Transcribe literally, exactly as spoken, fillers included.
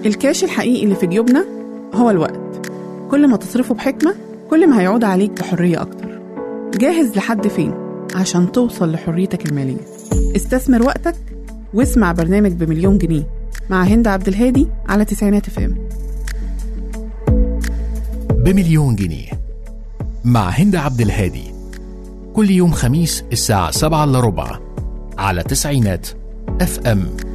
الكاش الحقيقي اللي في جيوبنا هو الوقت. كل ما تصرفه بحكمة كل ما هيعود عليك بحرية أكتر. جاهز لحد فين عشان توصل لحريتك المالية؟ استثمر وقتك واسمع برنامج بمليون جنيه مع هند عبد الهادي على تسعينات اف ام. بمليون جنيه مع هند عبد الهادي كل يوم خميس الساعة سبعة إلا ربع على تسعينات اف ام.